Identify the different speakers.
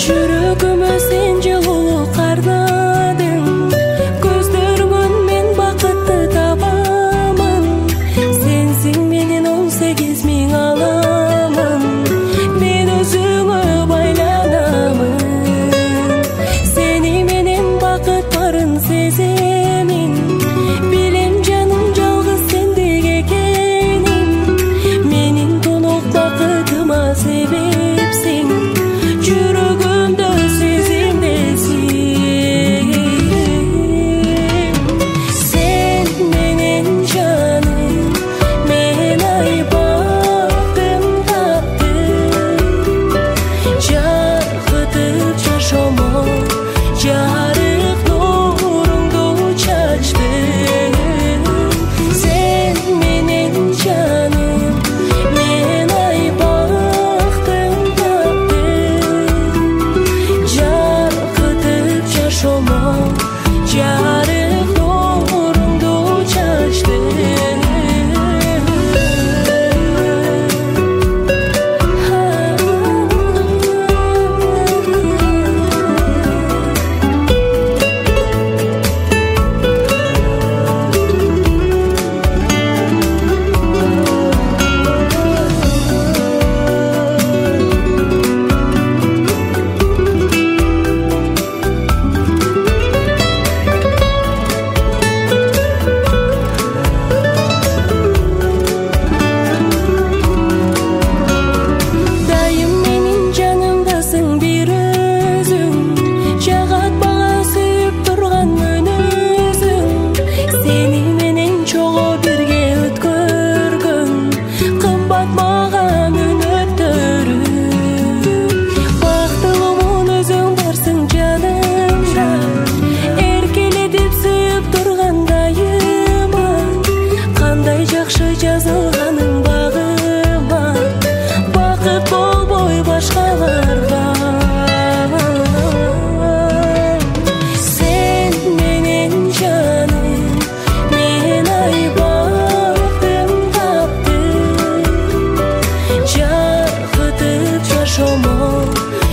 Speaker 1: жүрөгүмө сен жылуу карнадың, көздөрүңөн мен бакытты табамын. Сенсиң менин 18 миң аламын, мен өзүңө байланамын. Сени менен бакыт барын сеземин, билем жаным жалгыз сендик экенин. Менин тонок бакытыма себепсиң, жүрөгүмдө сезимдесиң. Сен менен жаным, мен айбактым таптым, жаркытып жашомо жарык нуруңду чачтым. Сен менен жаным, мен айбактым таптым, жаркытып жашомо жарык нуруңду чачтым. Дайым менин жанымдасың бир өзүң, жагатпаган сүйүп турган мүнөзүң. Сени менен чогуу бирге өткөргөн кымбат мага мүнөттөрүм. Бактылуумун өзүң барсың жанымда, эркелетип сүйүп турган дайыма. Кандай жакшы жазылганың багыма, бакыт болбой башкаларга. Сен менен жаным, мен айбактым таптым, жаркытып жашомо